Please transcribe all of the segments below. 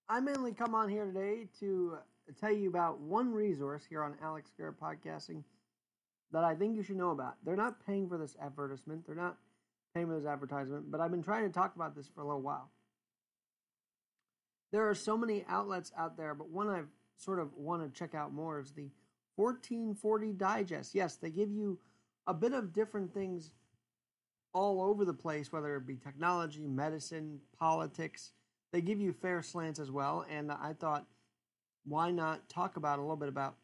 I mainly come on here today to tell you about one resource here on Alex Garrett Podcasting that I think you should know about. They're not paying for this advertisement. They're not paying for this advertisement, but I've been trying to talk about this for a little while. There are so many outlets out there, but one I've sort of want to check out more is the 1440 Digest. Yes, they give you a bit of different things all over the place, whether it be technology, medicine, politics. They give you fair slants as well, and I thought, why not talk about a little bit about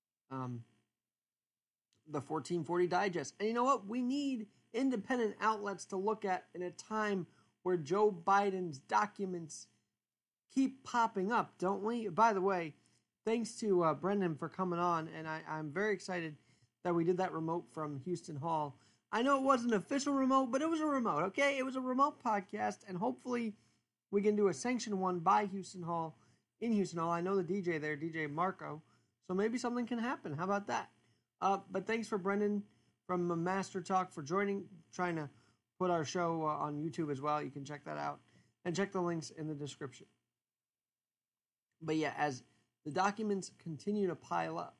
the 1440 Digest? And you know what? We need independent outlets to look at in a time where Joe Biden's documents keep popping up, don't we? By the way, thanks to Brendan for coming on, and I'm very excited that we did that remote from Houston Hall. I know it wasn't an official remote, but it was a remote, okay? It was a remote podcast, and hopefully we can do a sanctioned one by Houston Hall, in Houston Hall. I know the DJ there, DJ Marco, so maybe something can happen. How about that? But thanks for Brendan from Master Talk for joining, trying to put our show on YouTube as well. You can check that out, and check the links in the description. But yeah, as the documents continue to pile up,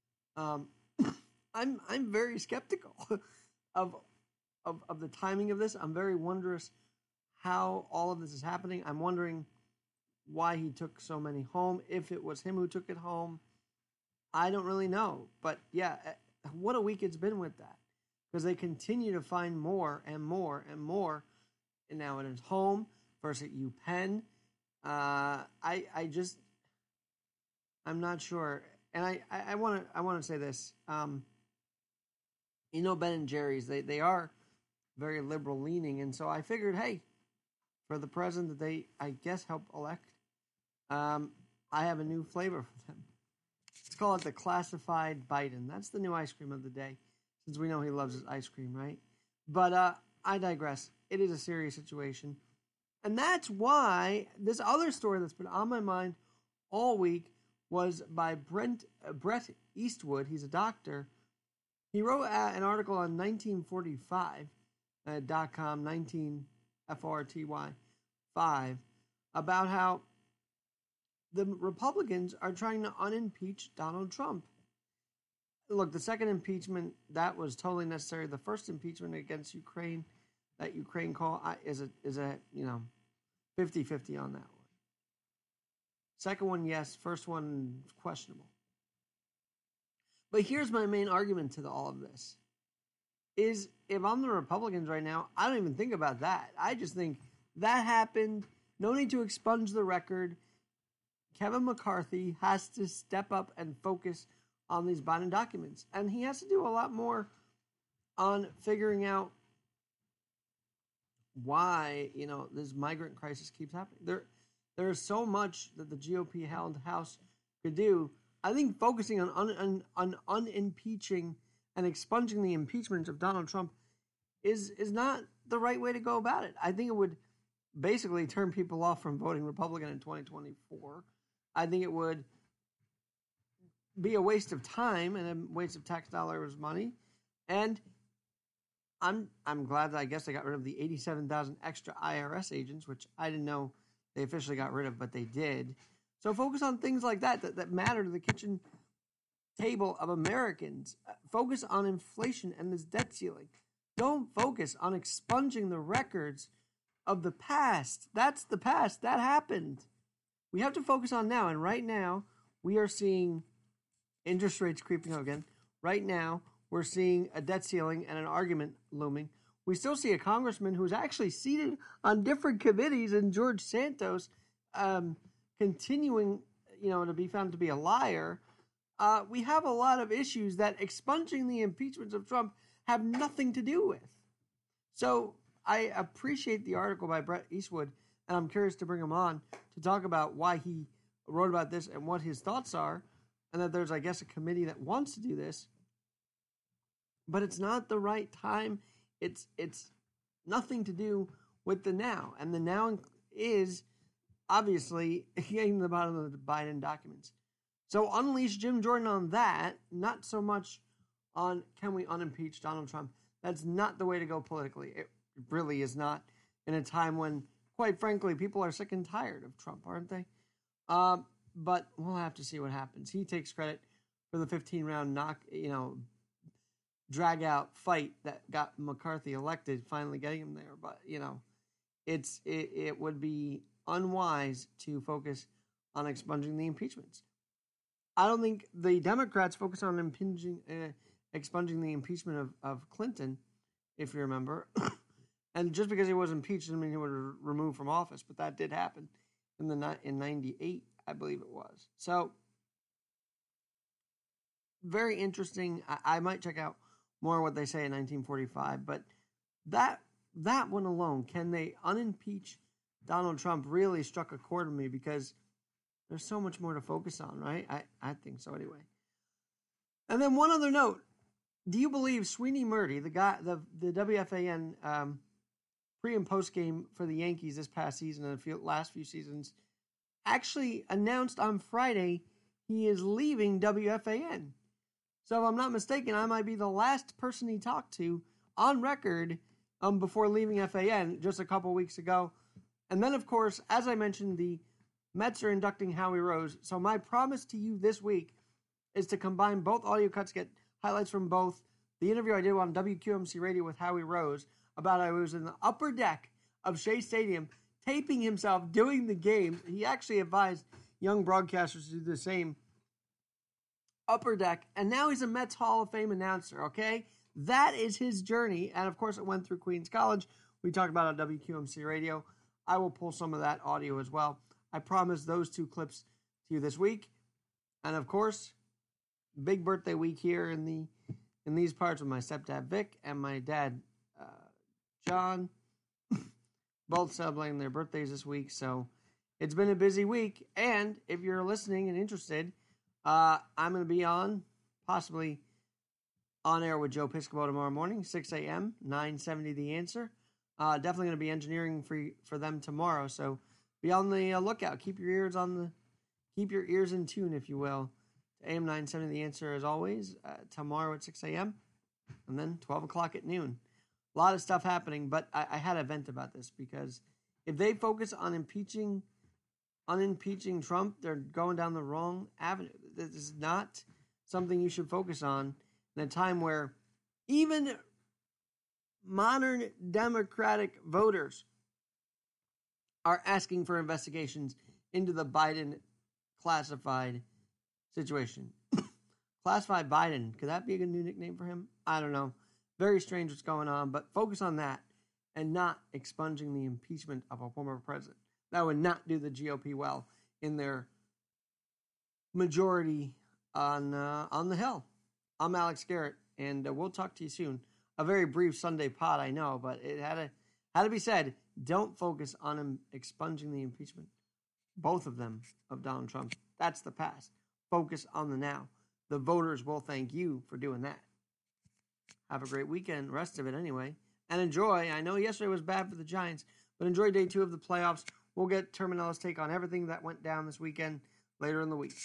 I'm very skeptical of the timing of this. I'm very wondrous how all of this is happening. I'm wondering why he took so many home. If it was him who took it home, I don't really know. But yeah, what a week it's been with that, because they continue to find more and more and more. And now it is home, first at UPenn. I'm not sure, and I want to say this. Ben and Jerry's, they are very liberal leaning, and so I figured, hey, for the president that they, I guess, help elect, I have a new flavor for them. Let's call it the classified Biden. That's the new ice cream of the day, since we know he loves his ice cream, right? But I digress. It is a serious situation, and that's why this other story that's been on my mind all week was by Brett Eastwood. He's a doctor. He wrote an article on 1945.com, 19FORTY5, about how the Republicans are trying to unimpeach Donald Trump. Look, the second impeachment, that was totally necessary. The first impeachment against Ukraine, that Ukraine call, is a 50-50 on that one. Second one, yes. First one, questionable. But here's my main argument to all of this. Is if I'm the Republicans right now, I don't even think about that. I just think that happened. No need to expunge the record. Kevin McCarthy has to step up and focus on these Biden documents. And he has to do a lot more on figuring out why, this migrant crisis keeps happening. There is so much that the GOP-held House could do. I think focusing on unimpeaching and expunging the impeachment of Donald Trump is not the right way to go about it. I think it would basically turn people off from voting Republican in 2024. I think it would be a waste of time and a waste of tax dollars money. And I'm glad that I guess they got rid of the 87,000 extra IRS agents, which I didn't know they officially got rid of, but they did. So focus on things like that matter to the kitchen table of Americans. Focus on inflation and this debt ceiling. Don't focus on expunging the records of the past. That's the past. That happened. We have to focus on now. And right now, we are seeing interest rates creeping up again. Right now, we're seeing a debt ceiling and an argument looming. We still see a congressman who's actually seated on different committees in George Santos continuing, to be found to be a liar. We have a lot of issues that expunging the impeachments of Trump have nothing to do with. So I appreciate the article by Brett Eastwood, and I'm curious to bring him on to talk about why he wrote about this and what his thoughts are, and that there's, I guess, a committee that wants to do this, but it's not the right time. It's nothing to do with the now, and the now is obviously getting to the bottom of the Biden documents. So unleash Jim Jordan on that, not so much on can we unimpeach Donald Trump. That's not the way to go politically. It really is not, in a time when, quite frankly, people are sick and tired of Trump, aren't they? But we'll have to see what happens. He takes credit for the 15-round drag out fight that got McCarthy elected, finally getting him there. But it would be unwise to focus on expunging the impeachments. I don't think the Democrats focus on expunging the impeachment of Clinton, if you remember. And just because he was impeached doesn't mean he was removed from office, but that did happen in 98, I believe it was. So, very interesting. I might check out more what they say in 1945, but that one alone, can they unimpeach Donald Trump, really struck a chord with me because there's so much more to focus on, right? I think so anyway. And then one other note. Do you believe Sweeney Murdy, the guy, the WFAN pre and post game for the Yankees this past season and the last few seasons, actually announced on Friday he is leaving WFAN? So if I'm not mistaken, I might be the last person he talked to on record before leaving FAN just a couple weeks ago. And then, of course, as I mentioned, the Mets are inducting Howie Rose. So my promise to you this week is to combine both audio cuts, get highlights from both. The interview I did on WQMC Radio with Howie Rose about how he was in the upper deck of Shea Stadium taping himself doing the game. He actually advised young broadcasters to do the same. Upper deck. And now he's a Mets Hall of Fame announcer, okay? That is his journey. And, of course, it went through Queens College. We talked about it on WQMC Radio. I will pull some of that audio as well. I promise those two clips to you this week. And, of course, big birthday week here in these parts with my stepdad Vic and my dad John, both celebrating their birthdays this week. So it's been a busy week. And if you're listening and interested, I'm going to be possibly on air with Joe Piscopo tomorrow morning, 6 a.m., 970 The Answer. Definitely going to be engineering for them tomorrow. So be on the lookout. Keep your ears in tune, if you will. AM 970 The Answer, as always, tomorrow at 6 a.m. and then 12 o'clock at noon. A lot of stuff happening, but I had a vent about this because if they focus on unimpeaching Trump, they're going down the wrong avenue. This is not something you should focus on in a time where even modern Democratic voters are asking for investigations into the Biden classified situation. Classified Biden. Could that be a good new nickname for him? I don't know. Very strange what's going on, but focus on that and not expunging the impeachment of a former president. That would not do the GOP well in their majority on the Hill. I'm Alex Garrett, and we'll talk to you soon. A very brief Sunday pod, I know, but it had to be said. Don't focus on expunging the impeachment, both of them, of Donald Trump. That's the past. Focus on the now. The voters will thank you for doing that. Have a great weekend, rest of it anyway. And enjoy. I know yesterday was bad for the Giants, but enjoy day 2 of the playoffs. We'll get Terminel's take on everything that went down this weekend later in the week.